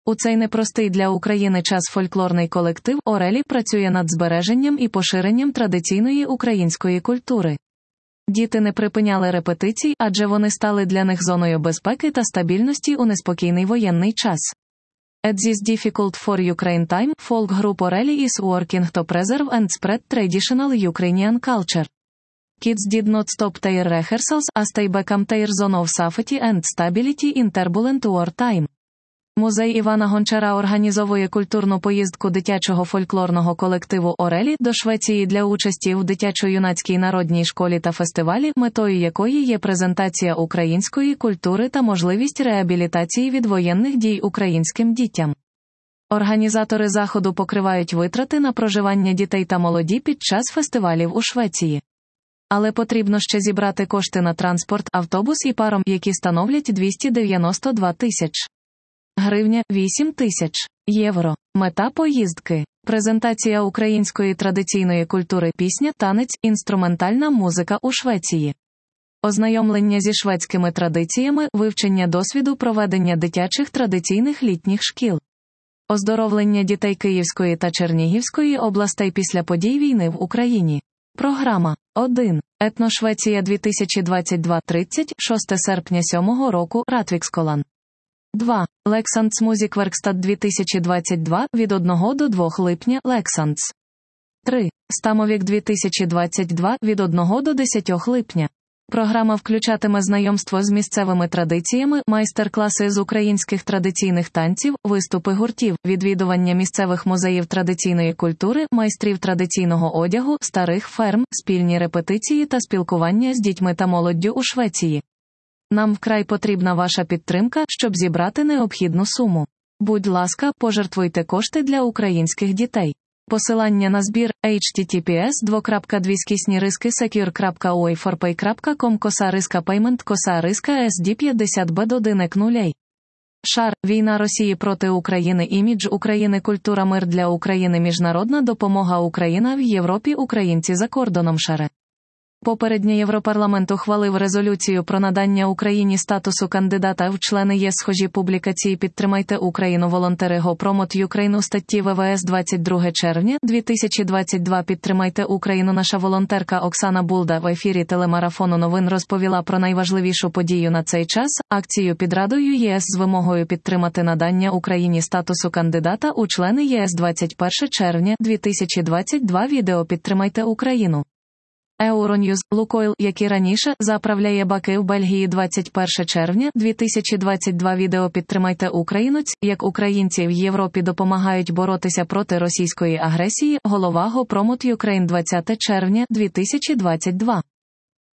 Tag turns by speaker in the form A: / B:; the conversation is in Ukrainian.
A: У цей непростий для України час фольклорний колектив «Орелі» працює над збереженням і поширенням традиційної української культури. Діти не припиняли репетицій, адже вони стали для них зоною безпеки та стабільності у неспокійний воєнний час. At this difficult for Ukraine time, folk group Orelli is working to preserve and spread traditional Ukrainian culture. Kids did not stop their rehearsals as they became their zone of safety and stability in turbulent war time. Музей Івана Гончара організовує культурну поїздку дитячого фольклорного колективу «Орелі» до Швеції для участі у дитячо-юнацькій народній школі та фестивалі, метою якої є презентація української культури та можливість реабілітації від воєнних дій українським дітям. Організатори заходу покривають витрати на проживання дітей та молоді під час фестивалів у Швеції. Але потрібно ще зібрати кошти на транспорт, автобус і паром, які становлять 292 тисяч гривня, 8 тисяч євро. Мета поїздки – презентація української традиційної культури, пісня, танець, інструментальна музика у Швеції. Ознайомлення зі шведськими традиціями, вивчення досвіду проведення дитячих традиційних літніх шкіл. Оздоровлення дітей Київської та Чернігівської областей після подій війни в Україні. Програма 1. Етно-Швеція 2022 36 серпня 7 року, Ратвіксколан. 2. Лександс Музік Веркстат 2022 від 1 до 2 липня, Лександс. 3. Стамовік 2022 від 1 до 10 липня. Програма включатиме знайомство з місцевими традиціями, майстер-класи з українських традиційних танців, виступи гуртів, відвідування місцевих музеїв традиційної культури, майстрів традиційного одягу, старих ферм, спільні репетиції та спілкування з дітьми та молоддю у Швеції. Нам вкрай потрібна ваша підтримка, щоб зібрати необхідну суму. Будь ласка, пожертвуйте кошти для українських дітей. Посилання на збір https://secure.ui4pay.com /payment SD50B1 Шар. Війна Росії проти України. Імідж України. Культура. Мир для України. Міжнародна допомога. Україна в Європі. Українці за кордоном. Шаре. Попередньо Європарламент ухвалив резолюцію про надання Україні статусу кандидата в члени ЄС. Схожі публікації. Підтримайте Україну. Волонтери Go Promote Ukraine у статті ВВС 22 червня 2022. Підтримайте Україну. Наша волонтерка Оксана Булда в ефірі телемарафону новин розповіла про найважливішу подію на цей час – акцію під Радою ЄС з вимогою підтримати надання Україні статусу кандидата у члени ЄС 21 червня 2022. Відео «Підтримайте Україну». Euronews. Лукойл, як і раніше, заправляє баки в Бельгії 21 червня 2022. Відео «Підтримайте Україну», як українці в Європі допомагають боротися проти російської агресії. Голова Go Promote Ukraine 20 червня 2022.